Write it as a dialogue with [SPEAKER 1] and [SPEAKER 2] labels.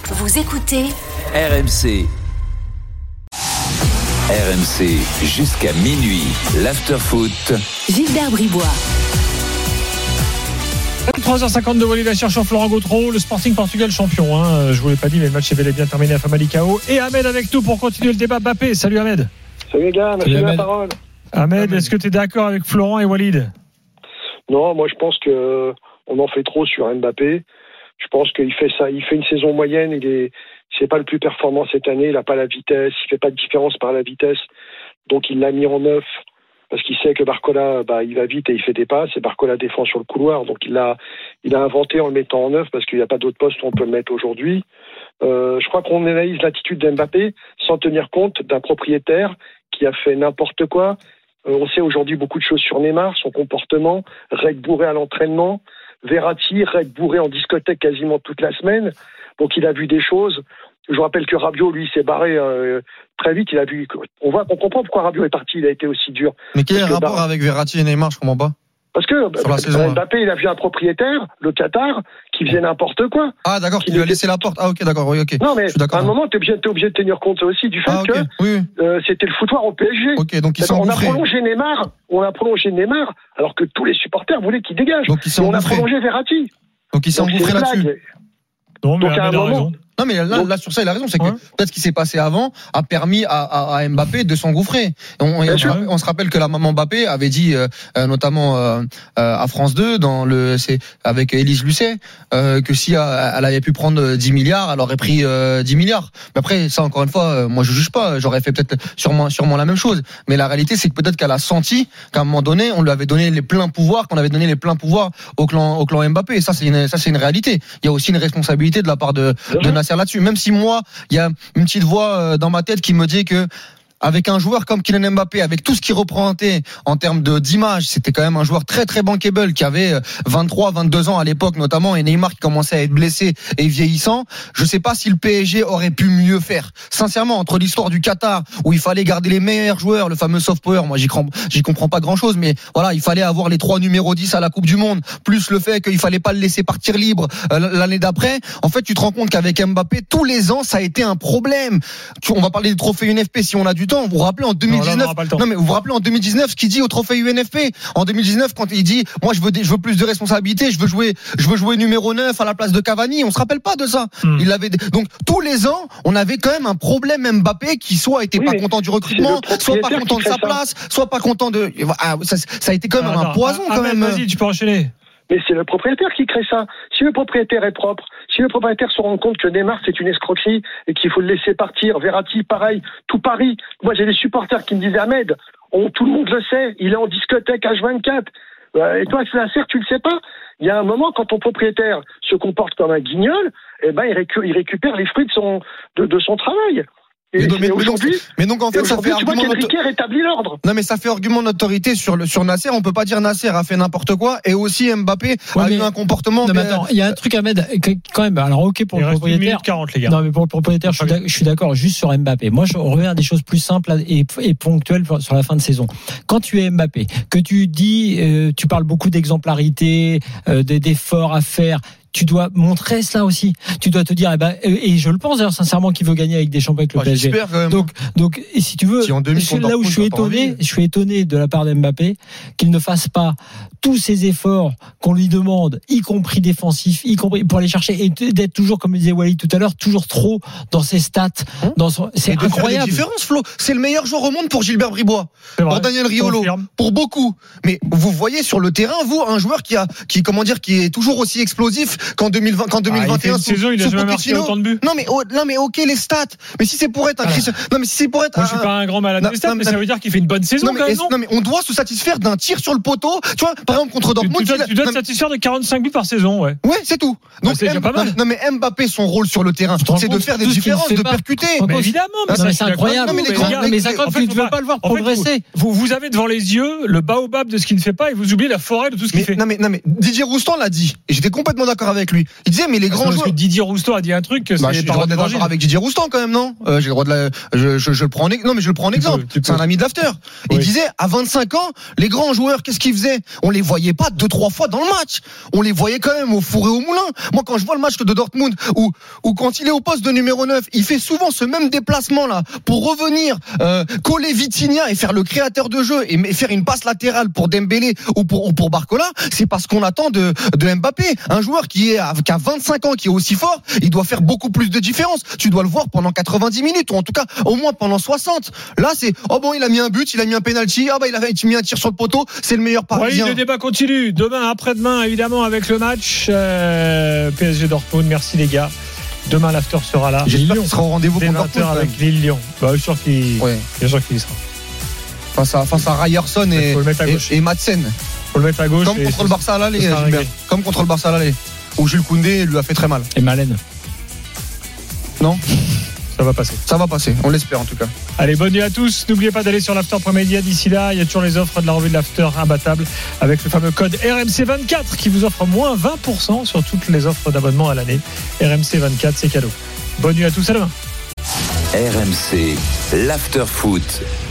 [SPEAKER 1] Vous écoutez
[SPEAKER 2] RMC. RMC jusqu'à minuit. L'afterfoot.
[SPEAKER 1] Gilbert Bribois.
[SPEAKER 3] 3h52 de Walid Achir sur Florent Gautreau, le Sporting Portugal champion. Je vous l'ai pas dit, mais le match est bel et bien terminé à Famalicão. Et Ahmed avec nous pour continuer le débat. Mbappé, salut Ahmed.
[SPEAKER 4] Salut les gars, merci de la parole.
[SPEAKER 3] Ahmed, est-ce que tu es d'accord avec Florent et Walid ?
[SPEAKER 4] Non, moi je pense que on en fait trop sur Mbappé. Je pense qu'il fait ça, il fait une saison moyenne, c'est pas le plus performant cette année, il a pas la vitesse, il fait pas de différence par la vitesse. Donc il l'a mis en neuf parce qu'il sait que Barcola, il va vite et il fait des passes et Barcola défend sur le couloir. Donc il a inventé en le mettant en neuf parce qu'il n'y a pas d'autre poste où on peut le mettre aujourd'hui. Je crois qu'on analyse l'attitude d'Mbappé sans tenir compte d'un propriétaire qui a fait n'importe quoi. On sait aujourd'hui beaucoup de choses sur Neymar, son comportement, règle bourré à l'entraînement. Verratti, règle bourré en discothèque quasiment toute la semaine. Donc il a vu des choses. Je rappelle que Rabiot, lui, s'est barré très vite. On comprend pourquoi Rabiot est parti. Il a été aussi dur.
[SPEAKER 5] Mais quel est le rapport avec Verratti et Neymar? Je comprends pas.
[SPEAKER 4] Parce que Mbappé, il a vu un propriétaire, le Qatar, qui faisait n'importe quoi.
[SPEAKER 5] Ah d'accord, qui lui a laissé la porte. Ah ok, d'accord, oui, ok.
[SPEAKER 4] Non mais à un moment, t'es obligé de tenir compte aussi du fait que c'était le foutoir au PSG.
[SPEAKER 5] Ok, donc ils sont
[SPEAKER 4] on a prolongé Neymar, alors que tous les supporters voulaient qu'il dégage.
[SPEAKER 5] Donc
[SPEAKER 4] on a prolongé Verratti.
[SPEAKER 5] Donc ils s'est engouffré là-dessus.
[SPEAKER 3] Donc à un moment.
[SPEAKER 5] Non mais là sur ça il a raison, c'est que peut-être ce qui s'est passé avant a permis à Mbappé de s'engouffrer. On se rappelle que la maman Mbappé avait dit notamment à France 2 avec Élise Lucet que si elle avait pu prendre 10 milliards, elle aurait pris 10 milliards. Mais après ça encore une fois, moi je juge pas, j'aurais fait peut-être sûrement la même chose. Mais la réalité c'est que peut-être qu'elle a senti qu'à un moment donné, on lui avait donné les pleins pouvoirs, qu'on avait donné les pleins pouvoirs au clan Mbappé. Et ça c'est une réalité. Il y a aussi une responsabilité de la part de Nasser là-dessus, même si moi il y a une petite voix dans ma tête qui me dit que avec un joueur comme Kylian Mbappé, avec tout ce qu'il représentait en termes d'image, c'était quand même un joueur très très bankable qui avait 23, 22 ans à l'époque notamment, et Neymar qui commençait à être blessé et vieillissant. Je sais pas si le PSG aurait pu mieux faire. Sincèrement, entre l'histoire du Qatar où il fallait garder les meilleurs joueurs, le fameux soft power, moi j'y comprends pas grand chose, mais voilà, il fallait avoir les 3 numéros 10 à la Coupe du Monde, plus le fait qu'il fallait pas le laisser partir libre l'année d'après. En fait, tu te rends compte qu'avec Mbappé, tous les ans, ça a été un problème. On va parler des trophées UNFP si on a du temps. Vous vous rappelez en 2019 mais vous vous rappelez en 2019 ce qu'il dit au trophée UNFP en 2019 quand il dit moi je veux plus de responsabilités, je veux jouer numéro 9 à la place de Cavani. On se rappelle pas de ça. Il avait donc tous les ans on avait quand même un problème Mbappé qui soit était pas content du recrutement, soit pas content de sa place, soit pas content de ça a été quand même un poison quand même.
[SPEAKER 3] Vas-y, tu peux enchaîner.
[SPEAKER 4] Mais c'est le propriétaire qui crée ça. Si le propriétaire est propre, si le propriétaire se rend compte que Neymar c'est une escroquerie et qu'il faut le laisser partir, Verratti pareil, tout Paris. Moi j'ai des supporters qui me disaient Ahmed, tout le monde le sait, il est en discothèque H24. Et toi Nasser, tu le sais pas. Il y a un moment quand ton propriétaire se comporte comme un guignol, il récupère les fruits de son travail.
[SPEAKER 5] Mais donc en fait ça fait argument
[SPEAKER 4] rétablit l'ordre.
[SPEAKER 5] Non mais ça fait argument d'autorité sur Nasser. On peut pas dire Nasser a fait n'importe quoi et aussi Mbappé a eu un comportement.
[SPEAKER 6] Non mais attends, il y a un truc Ahmed quand même. Alors ok pour le propriétaire.
[SPEAKER 3] 40, les gars.
[SPEAKER 6] Non mais pour le propriétaire, je suis d'accord juste sur Mbappé. Moi je reviens à des choses plus simples et ponctuelles sur la fin de saison. Quand tu es Mbappé, que tu dis, tu parles beaucoup d'exemplarité, d'efforts à faire. Tu dois montrer cela aussi. Tu dois te dire, et je le pense d'ailleurs sincèrement qu'il veut gagner avec des champions avec le PSG.
[SPEAKER 5] J'espère quand même.
[SPEAKER 6] Donc, et si tu veux,
[SPEAKER 5] si
[SPEAKER 6] c'est là où je suis étonné de la part d'Mbappé qu'il ne fasse pas tous ces efforts qu'on lui demande, y compris défensifs, y compris pour aller chercher et d'être toujours, comme disait Walid tout à l'heure, toujours trop dans ses stats. C'est incroyable.
[SPEAKER 5] Différence, Flo. C'est le meilleur joueur au monde pour Gilbert Bribois, pour Daniel Riolo, pour beaucoup. Mais vous voyez sur le terrain, vous, un joueur qui est toujours aussi explosif qu'en 2021
[SPEAKER 3] saison, il a jamais marqué autant de buts.
[SPEAKER 5] Non mais OK les stats. Mais si c'est pour être un Christian, non mais si c'est pour être
[SPEAKER 3] moi je suis pas un grand malade des stats, mais ça veut dire qu'il fait une bonne saison quand même, non
[SPEAKER 5] mais on doit se satisfaire d'un tir sur le poteau, tu vois, par exemple contre Dortmund.
[SPEAKER 3] Tu dois te satisfaire de 45 buts par saison, ouais.
[SPEAKER 5] Ouais, c'est tout. Donc
[SPEAKER 3] c'est déjà pas mal.
[SPEAKER 5] Non mais Mbappé son rôle sur le terrain, c'est de faire des différences, de percuter.
[SPEAKER 3] Mais évidemment, mais
[SPEAKER 6] c'est incroyable. Mais ça quand tu ne veux pas le voir progresser.
[SPEAKER 3] Vous avez devant les yeux le baobab de ce qu'il ne fait pas et vous oubliez la forêt de tout ce qu'il fait.
[SPEAKER 5] Non mais Didier Roustan l'a dit et j'étais complètement d'accord avec lui. Il disait mais les grands joueurs.
[SPEAKER 3] Parce que Didier Roustan a dit un truc que
[SPEAKER 5] j'ai le droit d'être d'accord avec Didier Roustan quand même, non? J'ai le droit de je le prends en exemple. C'est un ami de l'after. Il disait à 25 ans, les grands joueurs, qu'est-ce qu'ils faisaient? On les voyait pas 2-3 fois dans le match. On les voyait quand même au four et au moulin. Moi, quand je vois le match de Dortmund, où quand il est au poste de numéro 9, il fait souvent ce même déplacement là pour revenir coller Vitinha et faire le créateur de jeu et faire une passe latérale pour Dembélé ou pour Barcola, c'est parce qu'on attend de Mbappé. Un joueur qui a 25 ans, qui est aussi fort, il doit faire beaucoup plus de différence. Tu dois le voir pendant 90 minutes, ou en tout cas au moins pendant 60. Là, c'est il a mis un but, il a mis un penalty, il a mis un tir sur le poteau, c'est le meilleur Parisien.
[SPEAKER 3] Oui, le débat continue. Demain, après-demain, évidemment, avec le match PSG Dortmund. Merci les gars. Demain, l'after sera là.
[SPEAKER 5] J'espère qu'il sera au rendez-vous
[SPEAKER 3] pour Dortmund avec Lille-Lyon. Bien sûr qu'il y
[SPEAKER 5] sera. Face à Ryerson et Madsen.
[SPEAKER 3] Faut le mettre à gauche.
[SPEAKER 5] Comme contre le Barça à l'aller, Gilbert. Comme contre le Barça à l'aller. Où Jules Koundé lui a fait très mal.
[SPEAKER 6] Et Malen.
[SPEAKER 5] Non,
[SPEAKER 3] ça va passer.
[SPEAKER 5] Ça va passer, on l'espère en tout cas.
[SPEAKER 3] Allez, bonne nuit à tous. N'oubliez pas d'aller sur l'after.media. D'ici là, il y a toujours les offres de la revue de l'after imbattable avec le fameux code RMC24 qui vous offre moins 20% sur toutes les offres d'abonnement à l'année. RMC24, c'est cadeau. Bonne nuit à tous, à demain.
[SPEAKER 2] RMC, l'after foot.